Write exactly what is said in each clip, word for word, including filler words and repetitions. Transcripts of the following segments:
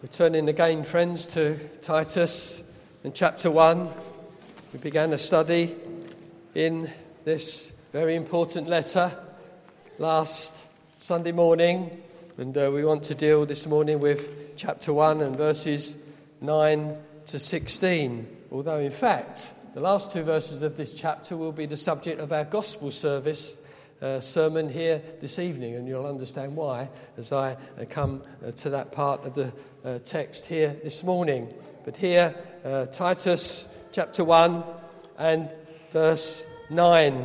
We're turning again, friends, to Titus in chapter one. We began a study in this very important letter last Sunday morning, and uh, we want to deal this morning with chapter one and verses nine to sixteen. Although, in fact, the last two verses of this chapter will be the subject of our gospel service Uh, sermon here this evening, and you'll understand why as I uh, come uh, to that part of the uh, text here this morning. But here, uh, Titus chapter one and verse nine.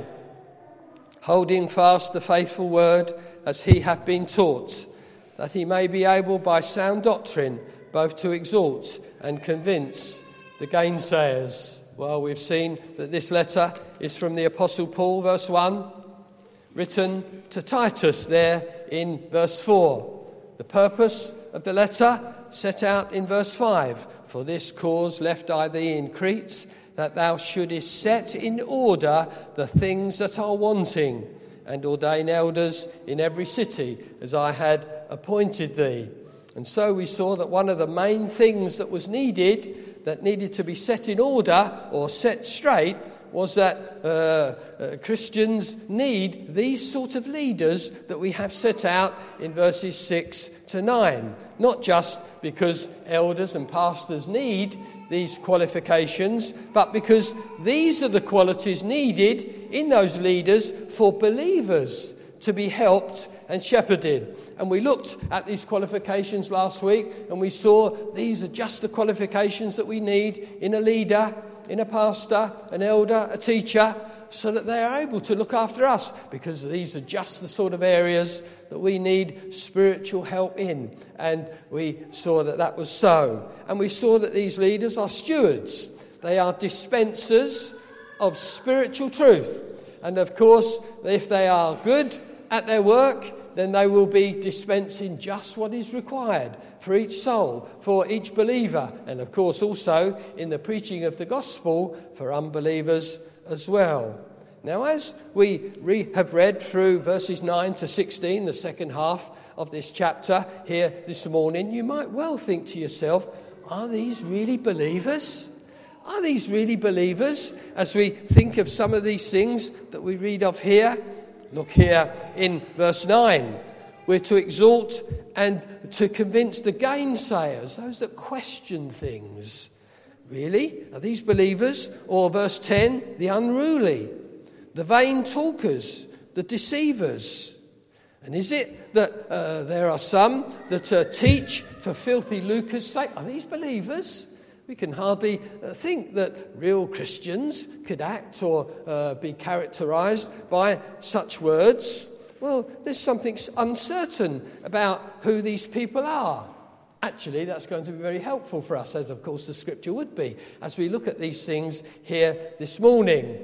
Holding fast the faithful word as he hath been taught, that he may be able by sound doctrine both to exhort and convince the gainsayers. Well, we've seen that this letter is from the Apostle Paul, verse one, written to Titus there in verse four. The purpose of the letter set out in verse five. For this cause left I thee in Crete, that thou shouldest set in order the things that are wanting, and ordain elders in every city, as I had appointed thee. And so we saw that one of the main things that was needed, that needed to be set in order or set straight, was that uh, uh, Christians need these sort of leaders that we have set out in verses six to nine. Not just because elders and pastors need these qualifications, but because these are the qualities needed in those leaders for believers to be helped and shepherded. And we looked at these qualifications last week, and we saw these are just the qualifications that we need in a leader, in a pastor, an elder, a teacher, so that they are able to look after us, because these are just the sort of areas that we need spiritual help in. And we saw that that was so. And we saw that these leaders are stewards. They are dispensers of spiritual truth. And of course, if they are good at their work, then they will be dispensing just what is required for each soul, for each believer, and of course also in the preaching of the gospel for unbelievers as well. Now, as we re- have read through verses nine to sixteen, the second half of this chapter here this morning, you might well think to yourself, are these really believers? Are these really believers? As we think of some of these things that we read of here, look here in verse nine. We're to exhort and to convince the gainsayers, those that question things. Really? Are these believers? Or verse ten, the unruly, the vain talkers, the deceivers. And is it that uh, there are some that uh, teach for filthy lucre's sake? Are these believers? We can hardly uh, think that real Christians could act or uh, be characterised by such words. Well, there's something uncertain about who these people are. Actually, that's going to be very helpful for us, as of course the scripture would be, as we look at these things here this morning.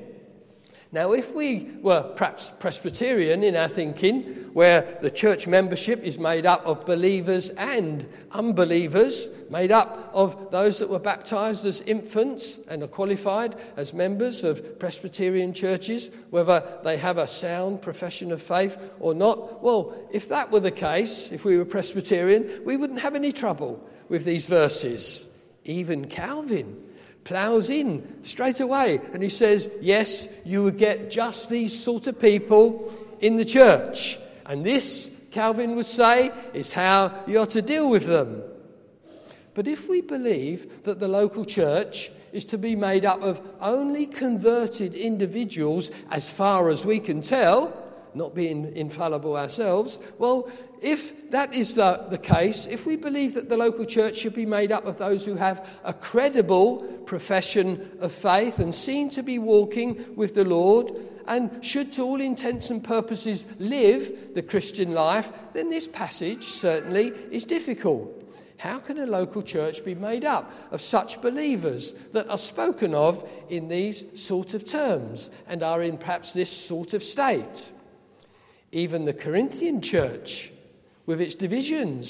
Now, if we were perhaps Presbyterian in our thinking, where the church membership is made up of believers and unbelievers, made up of those that were baptised as infants and are qualified as members of Presbyterian churches, whether they have a sound profession of faith or not, well, if that were the case, if we were Presbyterian, we wouldn't have any trouble with these verses. Even Calvin ploughs in straight away, and he says, yes, you would get just these sort of people in the church. And this, Calvin would say, is how you are to deal with them. But if we believe that the local church is to be made up of only converted individuals, as far as we can tell, not being infallible ourselves, well, if that is the, the case, if we believe that the local church should be made up of those who have a credible profession of faith and seem to be walking with the Lord and should to all intents and purposes live the Christian life, then this passage certainly is difficult. How can a local church be made up of such believers that are spoken of in these sort of terms and are in perhaps this sort of state? Even the Corinthian church, with its divisions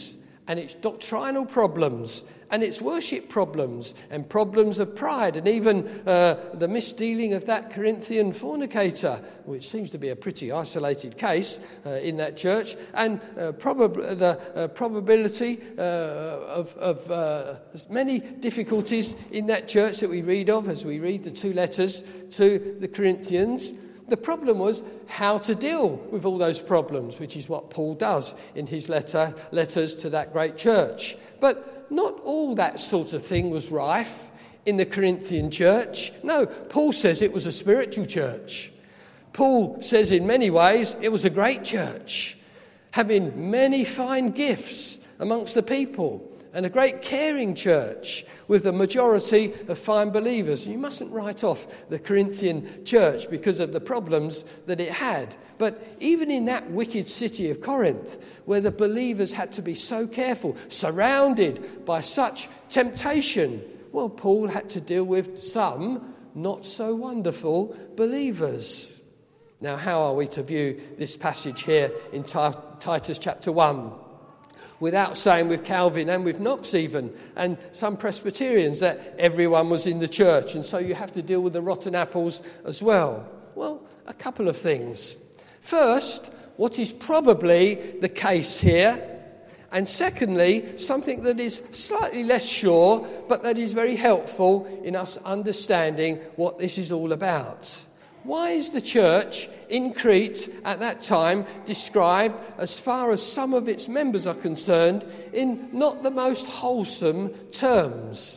and its doctrinal problems, and its worship problems, and problems of pride, and even uh, the misdealing of that Corinthian fornicator, which seems to be a pretty isolated case uh, in that church, and uh, prob- the uh, probability uh, of, of uh, many difficulties in that church that we read of as we read the two letters to the Corinthians. The problem was how to deal with all those problems, which is what Paul does in his letter, letters to that great church. But not all that sort of thing was rife in the Corinthian church. No, Paul says it was a spiritual church. Paul says in many ways it was a great church, having many fine gifts amongst the people, and a great caring church with a majority of fine believers. You mustn't write off the Corinthian church because of the problems that it had. But even in that wicked city of Corinth, where the believers had to be so careful, surrounded by such temptation, well, Paul had to deal with some not so wonderful believers. Now, how are we to view this passage here in Titus chapter one? Without saying with Calvin and with Knox even, and some Presbyterians, that everyone was in the church, and so you have to deal with the rotten apples as well. Well, a couple of things. First, what is probably the case here, and secondly, something that is slightly less sure, but that is very helpful in us understanding what this is all about. Why is the church in Crete at that time described, as far as some of its members are concerned, in not the most wholesome terms?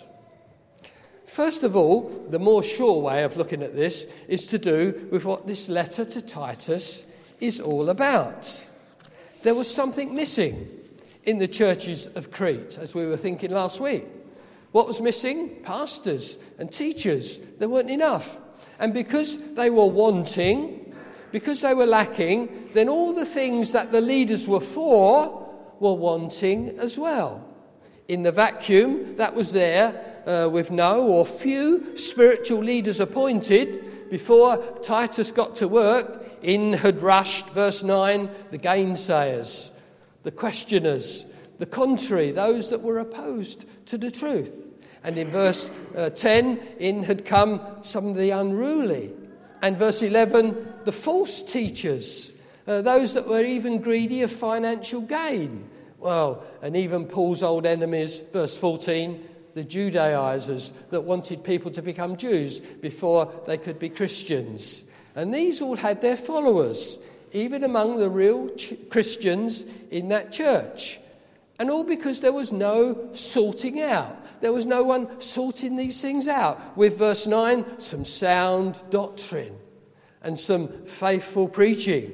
First of all, the more sure way of looking at this is to do with what this letter to Titus is all about. There was something missing in the churches of Crete, as we were thinking last week. What was missing? Pastors and teachers. There weren't enough. And because they were wanting, because they were lacking, then all the things that the leaders were for were wanting as well. In the vacuum that was there, uh, with no or few spiritual leaders appointed, before Titus got to work, in had rushed, verse nine, the gainsayers, the questioners, the contrary, those that were opposed to the truth. And in verse uh, ten, in had come some of the unruly. And verse eleven, the false teachers, uh, those that were even greedy of financial gain. Well, and even Paul's old enemies, verse fourteen, the Judaizers that wanted people to become Jews before they could be Christians. And these all had their followers, even among the real ch- Christians in that church. And all because there was no sorting out. There was no one sorting these things out. With verse nine, some sound doctrine and some faithful preaching.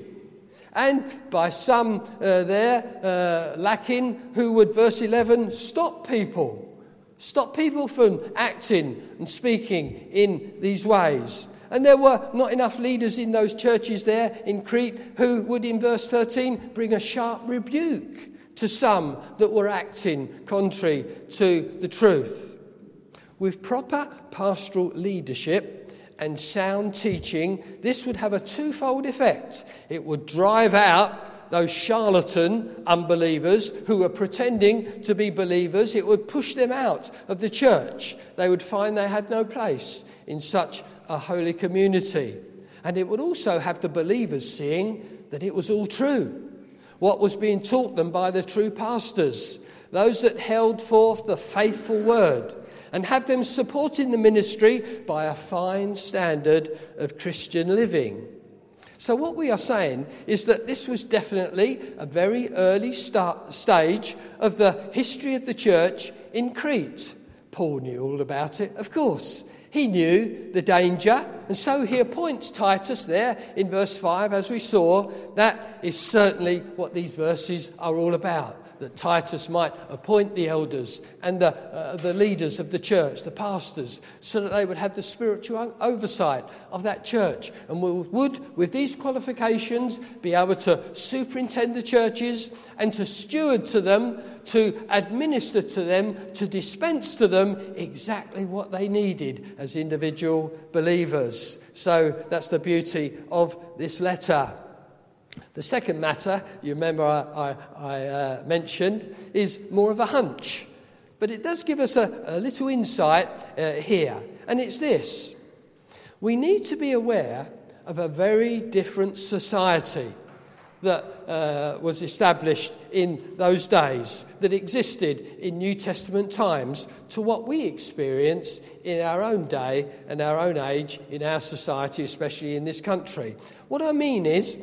And by some uh, there uh, lacking who would, verse eleven, stop people. Stop people from acting and speaking in these ways. And there were not enough leaders in those churches there in Crete who would, in verse thirteen, bring a sharp rebuke to some that were acting contrary to the truth. With proper pastoral leadership and sound teaching, this would have a twofold effect. It would drive out those charlatan unbelievers who were pretending to be believers. It would push them out of the church. They would find they had no place in such a holy community. And it would also have the believers seeing that it was all true. What was being taught them by the true pastors, those that held forth the faithful word, and have them supporting the ministry by a fine standard of Christian living. So what we are saying is that this was definitely a very early start, stage of the history of the church in Crete. Paul knew all about it, of course. He knew the danger, and so he appoints Titus there in verse five, as we saw. That is certainly what these verses are all about, that Titus might appoint the elders and the, uh, the leaders of the church, the pastors, so that they would have the spiritual oversight of that church, and would, with these qualifications, be able to superintend the churches and to steward to them, to administer to them, to dispense to them exactly what they needed as individual believers. So that's the beauty of this letter. The second matter, you remember I, I, I uh, mentioned, is more of a hunch. But it does give us a, a little insight uh, here. And it's this. We need to be aware of a very different society that uh, was established in those days, that existed in New Testament times, to what we experience in our own day and our own age in our society, especially in this country. What I mean is,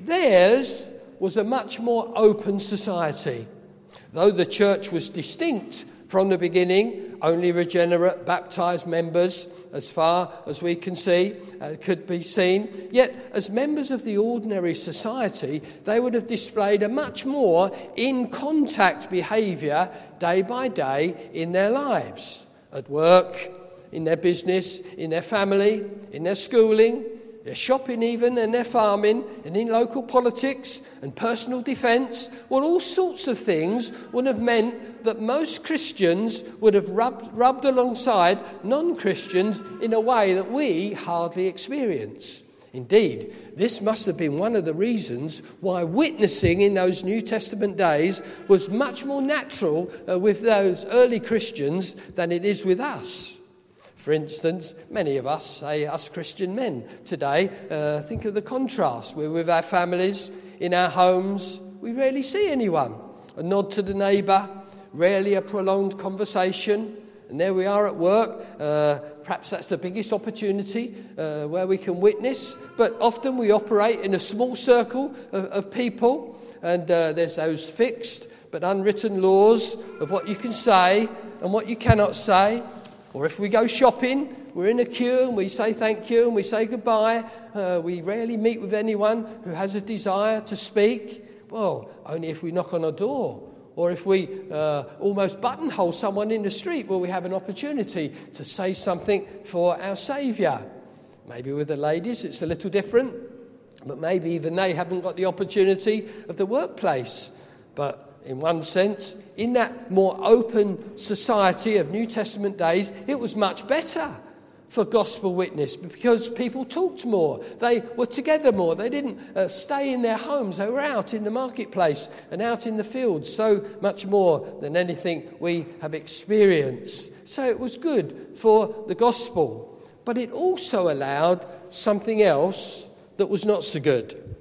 theirs was a much more open society. Though the church was distinct from the beginning, only regenerate, baptised members, as far as we can see, uh, could be seen. Yet, as members of the ordinary society, they would have displayed a much more in-contact behaviour day by day in their lives. At work, in their business, in their family, in their schooling, their shopping even, and their farming, and in local politics and personal defence. Well, all sorts of things would have meant that most Christians would have rubbed, rubbed alongside non-Christians in a way that we hardly experience. Indeed, this must have been one of the reasons why witnessing in those New Testament days was much more natural uh, with those early Christians than it is with us. For instance, many of us, say us Christian men today, uh, think of the contrast. We're with our families, in our homes. We rarely see anyone. A nod to the neighbour, rarely a prolonged conversation. And there we are at work. Uh, perhaps that's the biggest opportunity uh, where we can witness. But often we operate in a small circle of, of people. And uh, there's those fixed but unwritten laws of what you can say and what you cannot say. Or if we go shopping, we're in a queue and we say thank you and we say goodbye. Uh, we rarely meet with anyone who has a desire to speak. Well, only if we knock on a door. Or if we uh, almost buttonhole someone in the street where we have an opportunity to say something for our Saviour. Maybe with the ladies it's a little different. But maybe even they haven't got the opportunity of the workplace. But in one sense, in that more open society of New Testament days, it was much better for gospel witness because people talked more. They were together more. They didn't uh, stay in their homes. They were out in the marketplace and out in the fields so much more than anything we have experienced. So it was good for the gospel. But it also allowed something else that was not so good.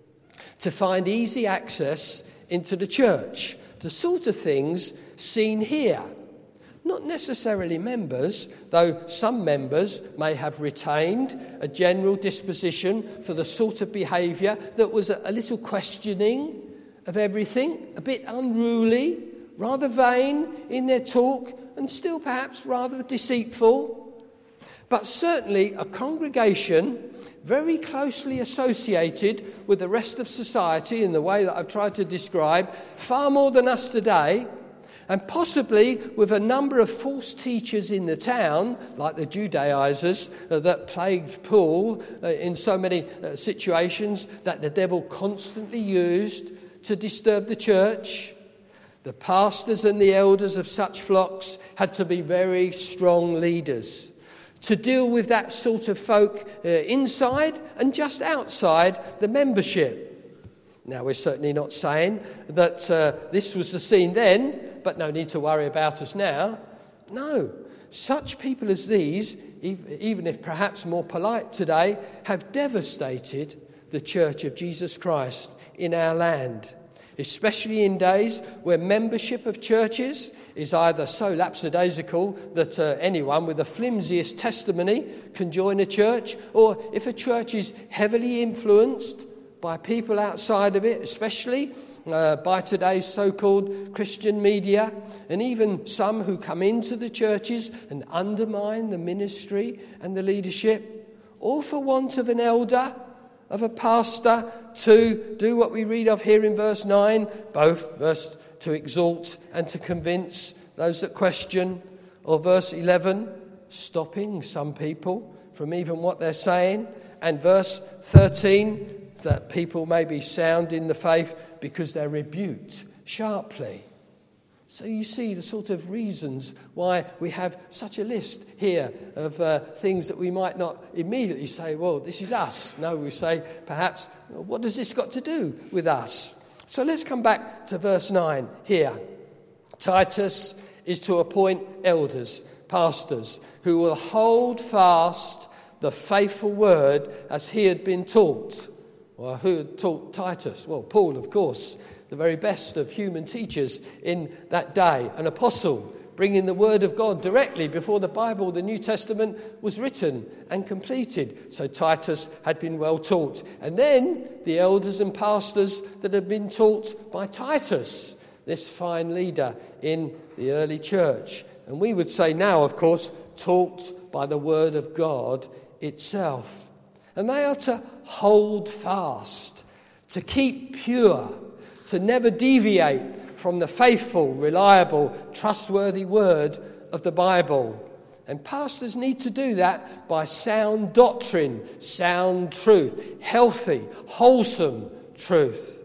To find easy access into the church, the sort of things seen here. Not necessarily members, though some members may have retained a general disposition for the sort of behaviour that was a, a little questioning of everything, a bit unruly, rather vain in their talk, and still perhaps rather deceitful. But certainly a congregation very closely associated with the rest of society in the way that I've tried to describe, far more than us today, and possibly with a number of false teachers in the town, like the Judaizers uh, that plagued Paul uh, in so many uh, situations that the devil constantly used to disturb the church. The pastors and the elders of such flocks had to be very strong leaders to deal with that sort of folk uh, inside and just outside the membership. Now, we're certainly not saying that uh, this was the scene then, but no need to worry about us now. No, such people as these, even if perhaps more polite today, have devastated the Church of Jesus Christ in our land, especially in days where membership of churches is either so lapsadaisical that uh, anyone with the flimsiest testimony can join a church, or if a church is heavily influenced by people outside of it, especially uh, by today's so-called Christian media, and even some who come into the churches and undermine the ministry and the leadership, all for want of an elder, of a pastor, to do what we read of here in verse nine, both verse to exhort and to convince those that question, or verse eleven, stopping some people from even what they're saying, and verse thirteen, that people may be sound in the faith because they're rebuked sharply. So you see the sort of reasons why we have such a list here of uh, things that we might not immediately say, well, this is us. No, we say, perhaps, what has this got to do with us? So let's come back to verse nine here. Titus is to appoint elders, pastors, who will hold fast the faithful word as he had been taught. Well, who had taught Titus? Well, Paul, of course, the very best of human teachers in that day, an apostle, bringing the word of God directly before the Bible, the New Testament, was written and completed. So Titus had been well taught. And then the elders and pastors that had been taught by Titus, this fine leader in the early church. And we would say now, of course, taught by the word of God itself. And they are to hold fast, to keep pure, to never deviate from the faithful, reliable, trustworthy word of the Bible. And pastors need to do that by sound doctrine, sound truth, healthy, wholesome truth.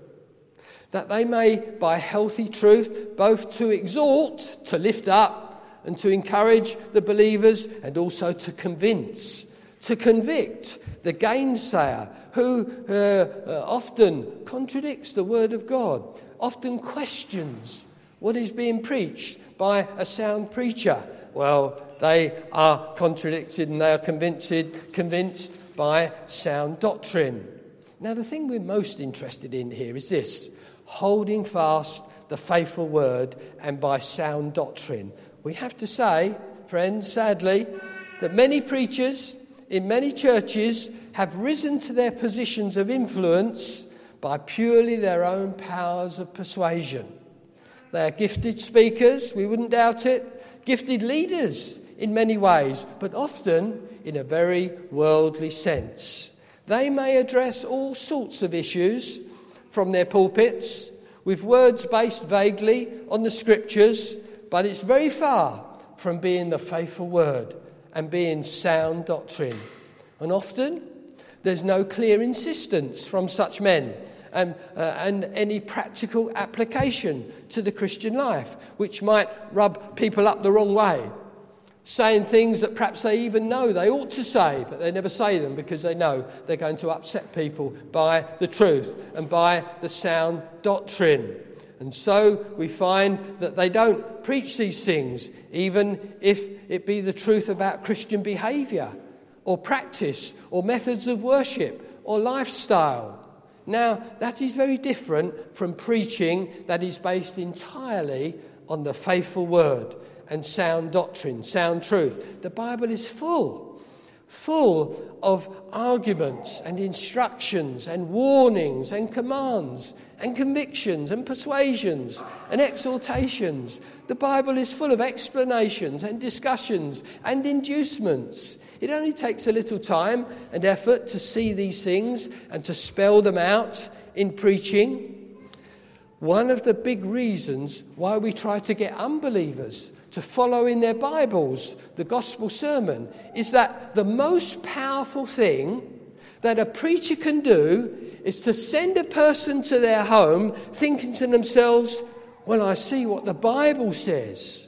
That they may, by healthy truth, both to exhort, to lift up, and to encourage the believers, and also to convince, to convict the gainsayer who uh, uh, often contradicts the word of God, often questions what is being preached by a sound preacher. Well, they are contradicted and they are convinced, convinced by sound doctrine. Now, the thing we're most interested in here is this: holding fast the faithful word and by sound doctrine. We have to say, friends, sadly, that many preachers in many churches have risen to their positions of influence by purely their own powers of persuasion. They are gifted speakers, we wouldn't doubt it, gifted leaders in many ways, but often in a very worldly sense. They may address all sorts of issues from their pulpits with words based vaguely on the scriptures, but it's very far from being the faithful word and being sound doctrine. And often there's no clear insistence from such men and, uh, and any practical application to the Christian life, which might rub people up the wrong way, saying things that perhaps they even know they ought to say, but they never say them because they know they're going to upset people by the truth and by the sound doctrine. And so we find that they don't preach these things, even if it be the truth about Christian behaviour or practice or methods of worship or lifestyle. Now, that is very different from preaching that is based entirely on the faithful word and sound doctrine, sound truth. The Bible is full, full of arguments and instructions and warnings and commands and convictions and persuasions and exhortations. The Bible is full of explanations and discussions and inducements. It only takes a little time and effort to see these things and to spell them out in preaching. One of the big reasons why we try to get unbelievers to follow in their Bibles the gospel sermon is that the most powerful thing that a preacher can do is to send a person to their home thinking to themselves, well, I see what the Bible says.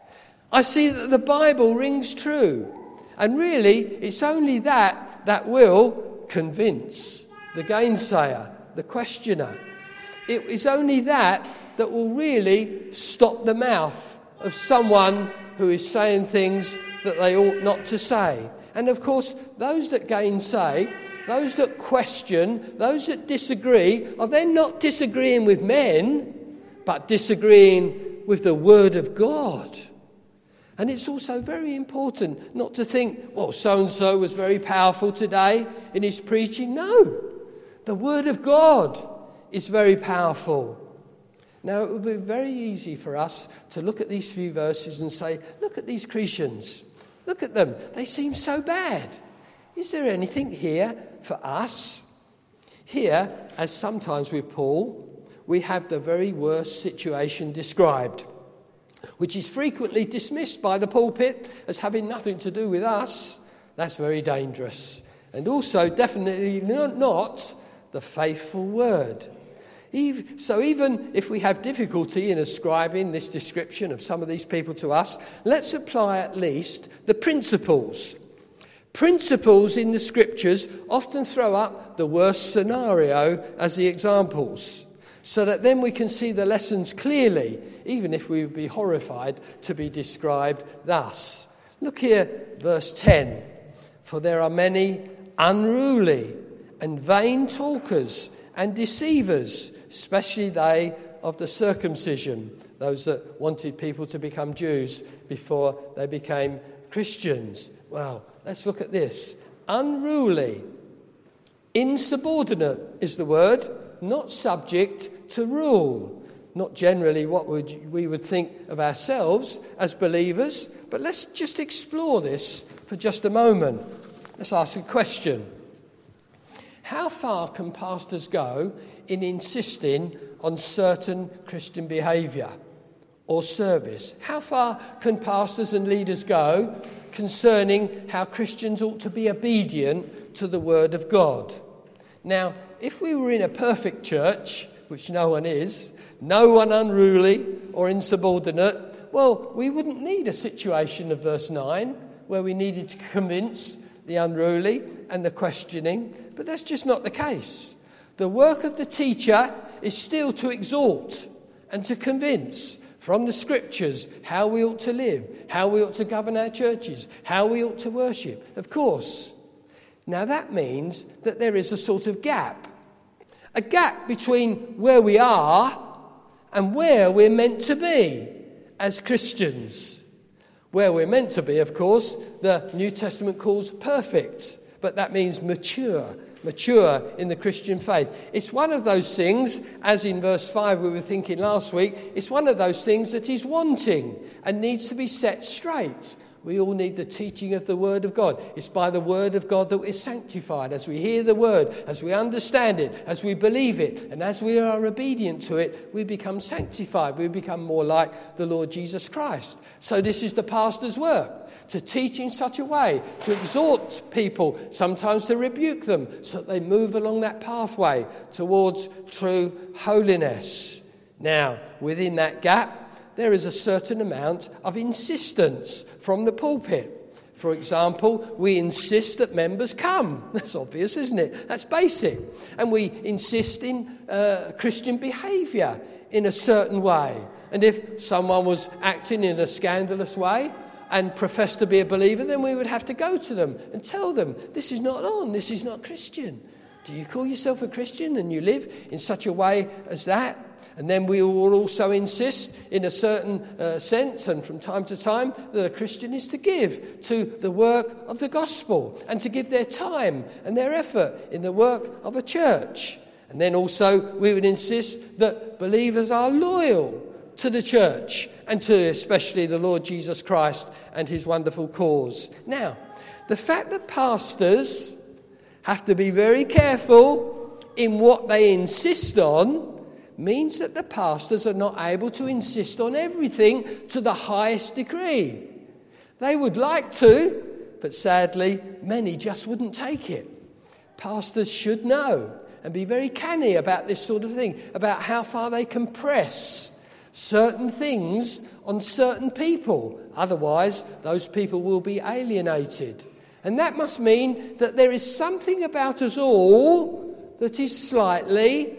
I see that the Bible rings true. And really, it's only that that will convince the gainsayer, the questioner. It is only that that will really stop the mouth of someone who is saying things that they ought not to say. And of course, those that gainsay, those that question, those that disagree, are then not disagreeing with men, but disagreeing with the Word of God. And it's also very important not to think, well, so-and-so was very powerful today in his preaching. No, the Word of God is very powerful. Now, it would be very easy for us to look at these few verses and say, look at these Christians. Look at them. They seem so bad. Is there anything here for us? Here, as sometimes with Paul, we have the very worst situation described, which is frequently dismissed by the pulpit as having nothing to do with us. That's very dangerous. And also definitely not, not the faithful word. So even if we have difficulty in ascribing this description of some of these people to us, let's apply at least the principles. Principles in the Scriptures often throw up the worst scenario as the examples, so that then we can see the lessons clearly, even if we would be horrified to be described thus. Look here, verse ten. For there are many unruly and vain talkers and deceivers, especially they of the circumcision, those that wanted people to become Jews before they became Christians. Well, let's look at this. Unruly, insubordinate is the word, not subject to rule. Not generally what would we would think of ourselves as believers, but let's just explore this for just a moment. Let's ask a question. How far can pastors go in insisting on certain Christian behaviour or service? How far can pastors and leaders go concerning how Christians ought to be obedient to the Word of God? Now, if we were in a perfect church, which no one is, no one unruly or insubordinate, well, we wouldn't need a situation of verse nine where we needed to convince the unruly and the questioning, but that's just not the case. The work of the teacher is still to exhort and to convince from the Scriptures how we ought to live, how we ought to govern our churches, how we ought to worship, of course. Now that means that there is a sort of gap, a gap between where we are and where we're meant to be as Christians. Where we're meant to be, of course, the New Testament calls perfect, but that means mature, mature in the Christian faith. It's one of those things, as in verse five we were thinking last week, it's one of those things that is wanting and needs to be set straight. We all need the teaching of the Word of God. It's by the Word of God that we're sanctified. As we hear the Word, as we understand it, as we believe it, and as we are obedient to it, we become sanctified. We become more like the Lord Jesus Christ. So this is the pastor's work, to teach in such a way, to exhort people, sometimes to rebuke them, so that they move along that pathway towards true holiness. Now, within that gap, there is a certain amount of insistence from the pulpit. For example, we insist that members come. That's obvious, isn't it? That's basic. And we insist in uh, Christian behaviour in a certain way. And if someone was acting in a scandalous way and professed to be a believer, then we would have to go to them and tell them, this is not on, this is not Christian. Do you call yourself a Christian and you live in such a way as that? And then we will also insist in a certain uh, sense and from time to time that a Christian is to give to the work of the gospel and to give their time and their effort in the work of a church. And then also we would insist that believers are loyal to the church and to especially the Lord Jesus Christ and his wonderful cause. Now, the fact that pastors have to be very careful in what they insist on means that the pastors are not able to insist on everything to the highest degree. They would like to, but sadly, many just wouldn't take it. Pastors should know and be very canny about this sort of thing, about how far they can press certain things on certain people. Otherwise, those people will be alienated. And that must mean that there is something about us all that is slightly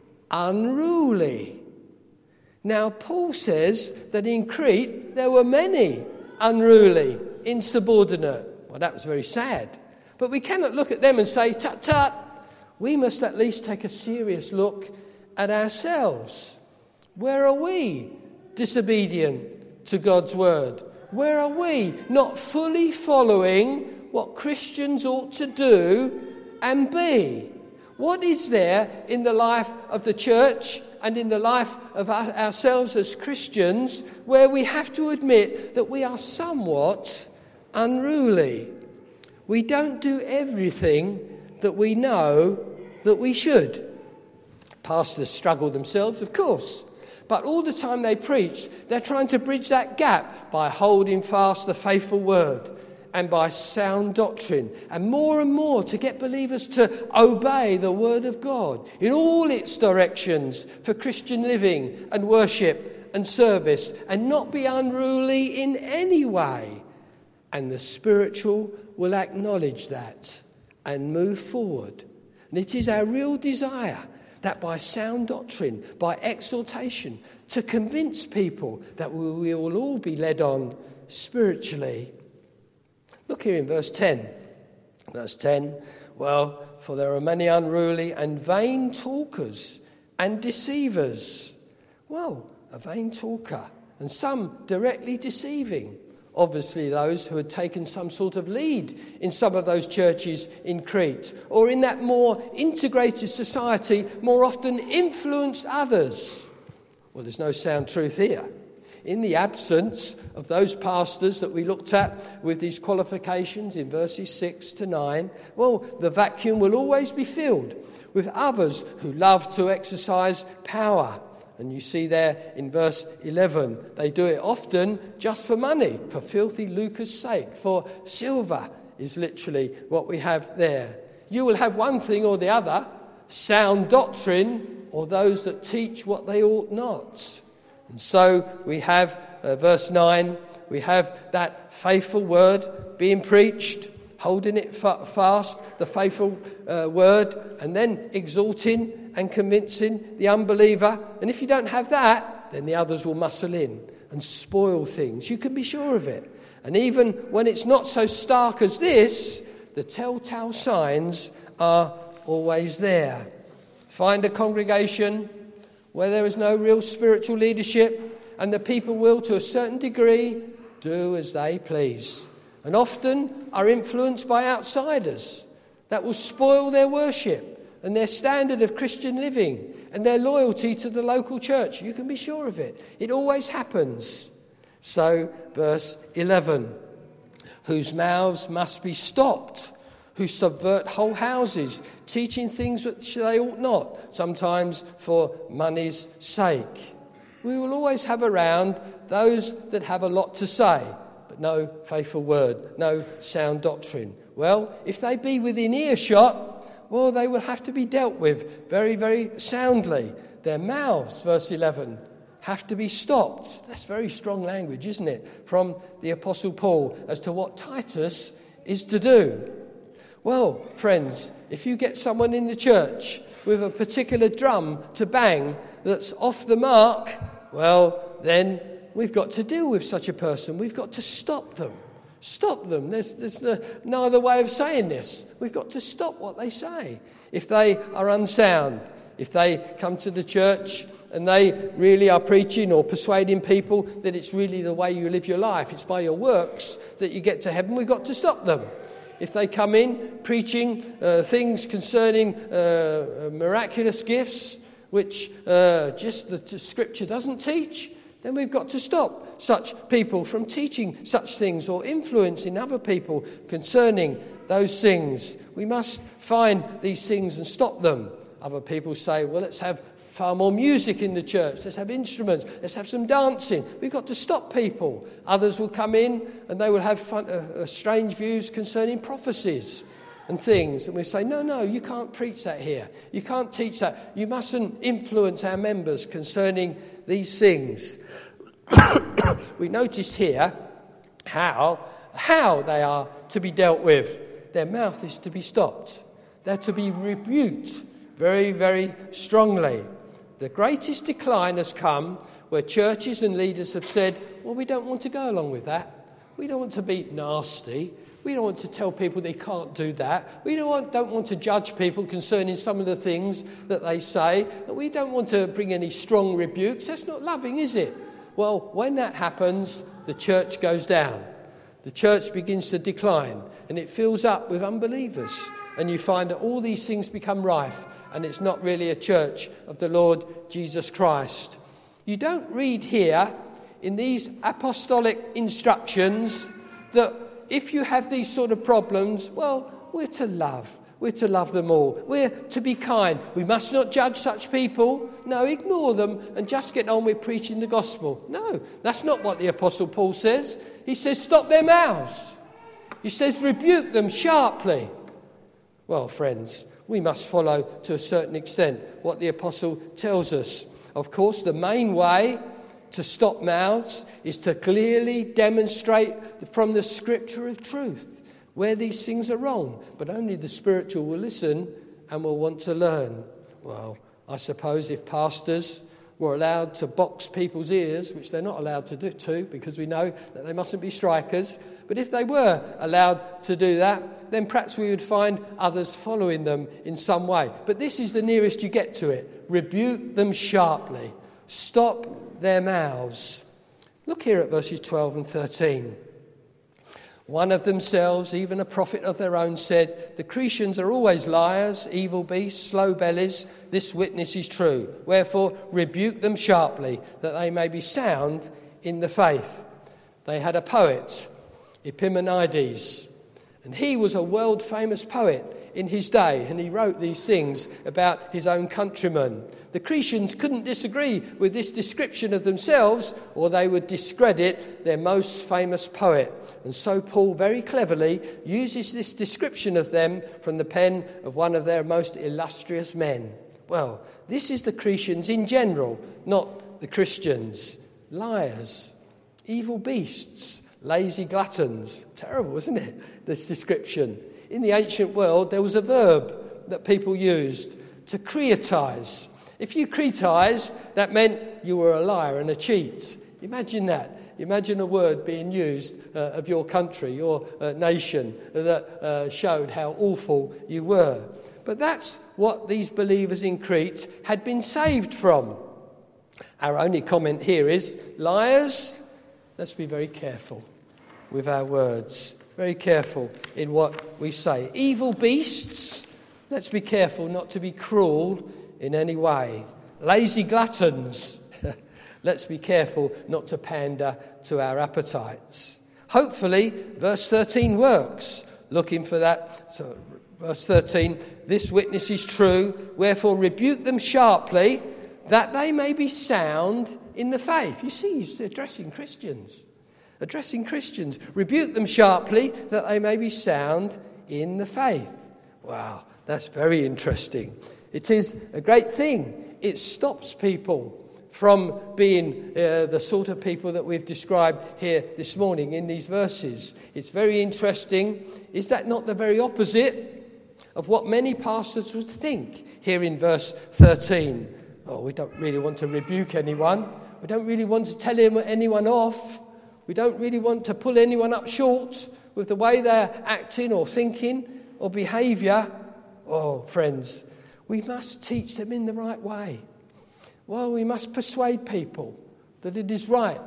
unruly. Now, Paul says that in Crete there were many unruly, insubordinate. Well, that was very sad. But we cannot look at them and say, tut tut. We must at least take a serious look at ourselves. Where are we disobedient to God's word? Where are we not fully following what Christians ought to do and be? What is there in the life of the church and in the life of our, ourselves as Christians where we have to admit that we are somewhat unruly? We don't do everything that we know that we should. Pastors struggle themselves, of course. But all the time they preach, they're trying to bridge that gap by holding fast the faithful word and by sound doctrine, and more and more to get believers to obey the Word of God in all its directions for Christian living and worship and service, and not be unruly in any way. And the spiritual will acknowledge that and move forward. And it is our real desire that by sound doctrine, by exhortation, to convince people that we will all be led on spiritually. Look here in verse ten. Verse ten, well, for there are many unruly and vain talkers and deceivers. Well, a vain talker, and some directly deceiving. Obviously those who had taken some sort of lead in some of those churches in Crete, or in that more integrated society, more often influenced others. Well, there's no sound truth here. In the absence of those pastors that we looked at with these qualifications in verses six to nine, well, the vacuum will always be filled with others who love to exercise power. And you see there in verse eleven, they do it often just for money, for filthy lucre's sake, for silver is literally what we have there. You will have one thing or the other, sound doctrine or those that teach what they ought not. And so we have uh, verse nine, we have that faithful word being preached, holding it fa- fast, the faithful uh, word, and then exhorting and convincing the unbeliever. And if you don't have that, then the others will muscle in and spoil things. You can be sure of it. And even when it's not so stark as this, the telltale signs are always there. Find a congregation where there is no real spiritual leadership, and the people will, to a certain degree, do as they please, and often are influenced by outsiders that will spoil their worship and their standard of Christian living and their loyalty to the local church. You can be sure of it. It always happens. So, verse eleven, whose mouths must be stopped, who subvert whole houses, teaching things which they ought not, sometimes for money's sake. We will always have around those that have a lot to say, but no faithful word, no sound doctrine. Well, if they be within earshot, well, they will have to be dealt with very, very soundly. Their mouths, verse eleven, have to be stopped. That's very strong language, isn't it, from the Apostle Paul as to what Titus is to do. Well, friends, if you get someone in the church with a particular drum to bang that's off the mark, well, then we've got to deal with such a person. We've got to stop them. Stop them. There's, there's no, no other way of saying this. We've got to stop what they say. If they are unsound, if they come to the church and they really are preaching or persuading people that it's really the way you live your life, it's by your works that you get to heaven, we've got to stop them. If they come in preaching uh, things concerning uh, miraculous gifts, which uh, just the t- Scripture doesn't teach, then we've got to stop such people from teaching such things or influencing other people concerning those things. We must find these things and stop them. Other people say, well, let's have far more music in the church. Let's have instruments. Let's have some dancing. We've got to stop people. Others will come in and they will have fun, uh, uh, strange views concerning prophecies and things. And we say, no, no, you can't preach that here. You can't teach that. You mustn't influence our members concerning these things. We noticed here how, how they are to be dealt with. Their mouth is to be stopped. They're to be rebuked very, very strongly. The greatest decline has come where churches and leaders have said, well, we don't want to go along with that. We don't want to be nasty. We don't want to tell people they can't do that. We don't want, don't want to judge people concerning some of the things that they say. We don't want to bring any strong rebukes. That's not loving, is it? Well, when that happens, the church goes down. The church begins to decline and it fills up with unbelievers. And you find that all these things become rife, and it's not really a church of the Lord Jesus Christ. You don't read here in these apostolic instructions that if you have these sort of problems, well, we're to love. We're to love them all. We're to be kind. We must not judge such people. No, ignore them and just get on with preaching the gospel. No, that's not what the Apostle Paul says. He says, stop their mouths. He says, rebuke them sharply. Well, friends, we must follow to a certain extent what the apostle tells us. Of course, the main way to stop mouths is to clearly demonstrate from the scripture of truth where these things are wrong. But only the spiritual will listen and will want to learn. Well, I suppose if pastors were allowed to box people's ears, which they're not allowed to do to because we know that they mustn't be strikers, but if they were allowed to do that, then perhaps we would find others following them in some way. But this is the nearest you get to it. Rebuke them sharply. Stop their mouths. Look here at verses twelve and thirteen. One of themselves, even a prophet of their own, said, the Cretians are always liars, evil beasts, slow bellies. This witness is true. Wherefore, rebuke them sharply, that they may be sound in the faith. They had a poet, Epimenides, and he was a world-famous poet in his day, and he wrote these things about his own countrymen. The Cretians couldn't disagree with this description of themselves, or they would discredit their most famous poet. And so Paul very cleverly uses this description of them from the pen of one of their most illustrious men. Well, this is the Cretians in general, not the Christians. Liars, evil beasts, lazy gluttons. Terrible, isn't it, this description? In the ancient world, there was a verb that people used, to cretize. If you cretized, that meant you were a liar and a cheat. Imagine that. Imagine a word being used uh, of your country, your uh, nation, that uh, showed how awful you were. But that's what these believers in Crete had been saved from. Our only comment here is, liars, let's be very careful with our words. Very careful in what we say. Evil beasts, let's be careful not to be cruel in any way. Lazy gluttons, let's be careful not to pander to our appetites. Hopefully, verse thirteen works. Looking for that. So, verse thirteen, this witness is true, wherefore rebuke them sharply, that they may be sound in the faith. You see, he's addressing Christians. Addressing Christians. Rebuke them sharply, that they may be sound in the faith. Wow, that's very interesting. It is a great thing. It stops people from being uh, the sort of people that we've described here this morning in these verses. It's very interesting. Is that not the very opposite of what many pastors would think here in verse thirteen? Oh, we don't really want to rebuke anyone. We don't really want to tell anyone off. We don't really want to pull anyone up short with the way they're acting or thinking or behaviour. Oh, friends, we must teach them in the right way. Well, we must persuade people that it is right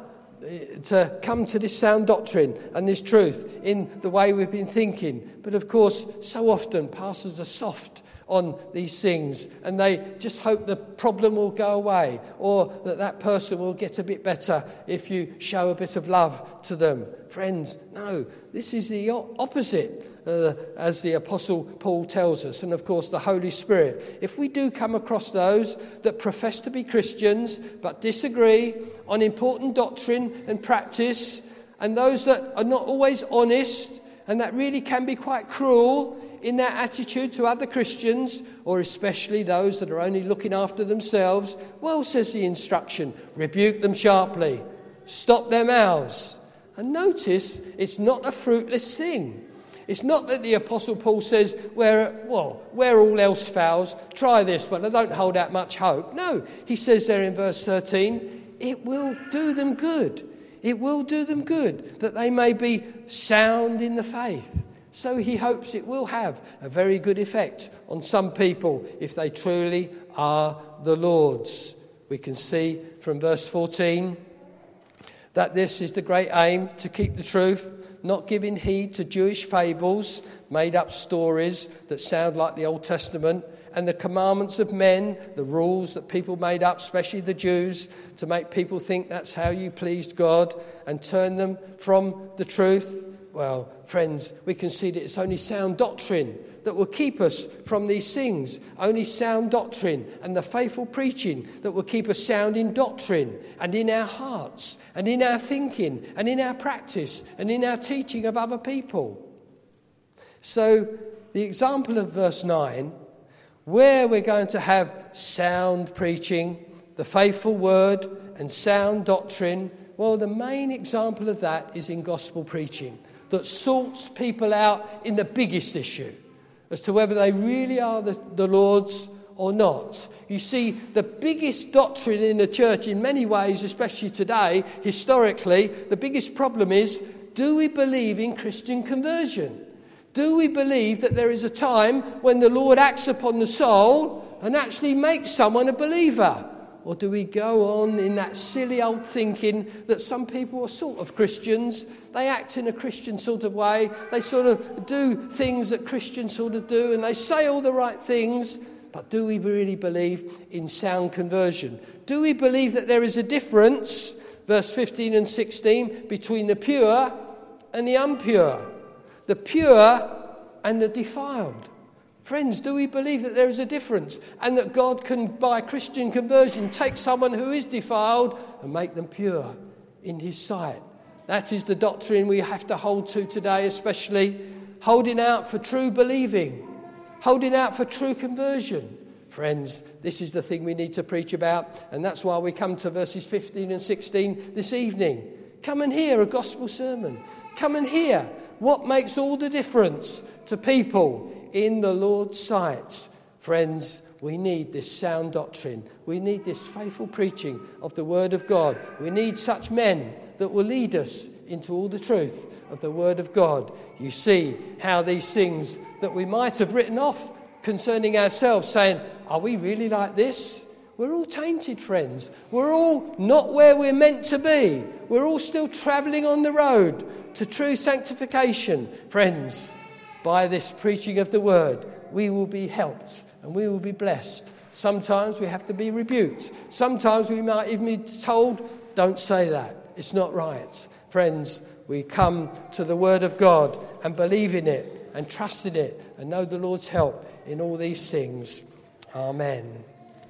to come to this sound doctrine and this truth in the way we've been thinking. But of course, so often pastors are soft on these things and they just hope the problem will go away or that that person will get a bit better if you show a bit of love to them. Friends, no, this is the opposite. Uh, as the Apostle Paul tells us, and of course the Holy Spirit. If we do come across those that profess to be Christians but disagree on important doctrine and practice, and those that are not always honest and that really can be quite cruel in their attitude to other Christians, or especially those that are only looking after themselves, well, says the instruction, rebuke them sharply, stop their mouths. And notice, it's not a fruitless thing. It's not that the Apostle Paul says, where, well, where all else fails, try this, but I don't hold out much hope. No, he says there in verse thirteen, it will do them good. It will do them good, that they may be sound in the faith. So he hopes it will have a very good effect on some people if they truly are the Lord's. We can see from verse fourteen that this is the great aim, to keep the truth, not giving heed to Jewish fables, made-up stories that sound like the Old Testament, and the commandments of men, the rules that people made up, especially the Jews, to make people think that's how you pleased God and turn them from the truth. Well, friends, we can see that it's only sound doctrine that will keep us from these things. Only sound doctrine and the faithful preaching that will keep us sound in doctrine and in our hearts and in our thinking and in our practice and in our teaching of other people. So the example of verse nine, where we're going to have sound preaching, the faithful word and sound doctrine, well, the main example of that is in gospel preaching that sorts people out in the biggest issue as to whether they really are the, the Lord's or not. You see, the biggest doctrine in the church in many ways, especially today, historically, the biggest problem is, do we believe in Christian conversion? Do we believe that there is a time when the Lord acts upon the soul and actually makes someone a believer? Or do we go on in that silly old thinking that some people are sort of Christians, they act in a Christian sort of way, they sort of do things that Christians sort of do, and they say all the right things, but do we really believe in sound conversion? Do we believe that there is a difference, verse fifteen and sixteen, between the pure and the impure, the pure and the defiled? Friends, do we believe that there is a difference and that God can, by Christian conversion, take someone who is defiled and make them pure in his sight? That is the doctrine we have to hold to today, especially holding out for true believing, holding out for true conversion. Friends, this is the thing we need to preach about, and that's why we come to verses fifteen and sixteen this evening. Come and hear a gospel sermon. Come and hear what makes all the difference to people in the Lord's sight. Friends, we need this sound doctrine. We need this faithful preaching of the Word of God. We need such men that will lead us into all the truth of the Word of God. You see how these things that we might have written off concerning ourselves, saying, are we really like this? We're all tainted, friends. We're all not where we're meant to be. We're all still travelling on the road to true sanctification. Friends, by this preaching of the word, we will be helped and we will be blessed. Sometimes we have to be rebuked. Sometimes we might even be told, don't say that. It's not right. Friends, we come to the word of God and believe in it and trust in it and know the Lord's help in all these things. Amen.